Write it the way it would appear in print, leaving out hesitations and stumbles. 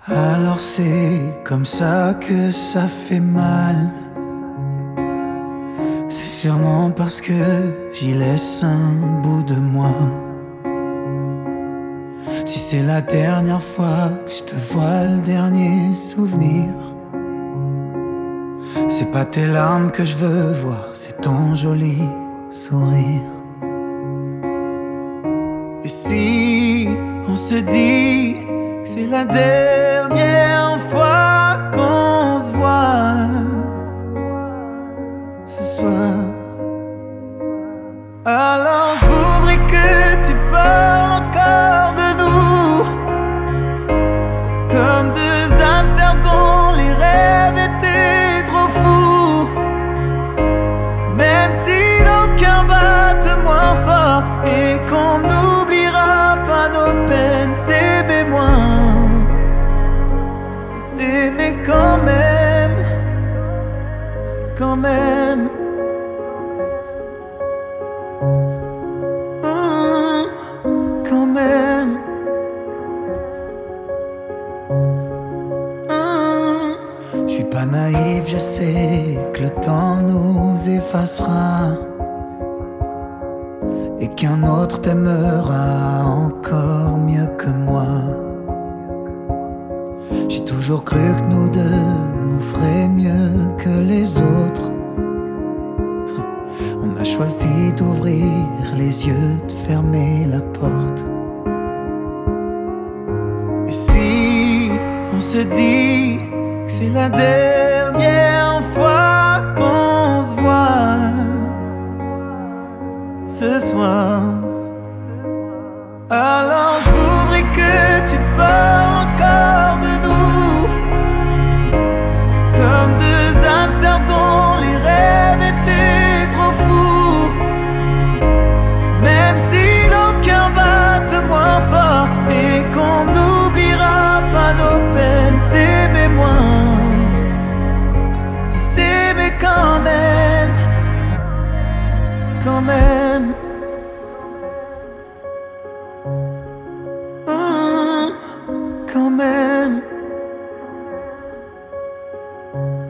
Alors c'est comme ça que ça fait mal. C'est sûrement parce que j'y laisse un bout de moi. Si c'est la dernière fois que je te vois, le dernier souvenir, c'est pas tes larmes que je veux voir, c'est ton joli sourire. Et si on se dit que c'est la dernière fois qu'on se voit ce soir, alors je voudrais que tu parles encore de nous, comme deux hamsters dont les rêves étaient trop fous. Même si nos cœurs battent moins fort et qu'on n'oubliera pas nos peines, s'aimer moins, c'est s'aimer quand même, quand même. Quand même. Je suis pas naïf, je sais que le temps nous effacera et qu'un autre t'aimera encore mieux que moi. J'ai toujours cru que nous deux on ferait mieux que les autres. On a choisi d'ouvrir les yeux, de fermer la porte. Et si on se dit que c'est la dernière fois qu'on se voit ce soir, alors je voudrais que tu parles encore de nous, comme deux hamsters dont les rêves étaient trop fous. Même si nos cœurs battent moins fort et qu'on n'oubliera pas nos peines, s'aimer moins, c'est s'aimer quand même, quand même. Quand même.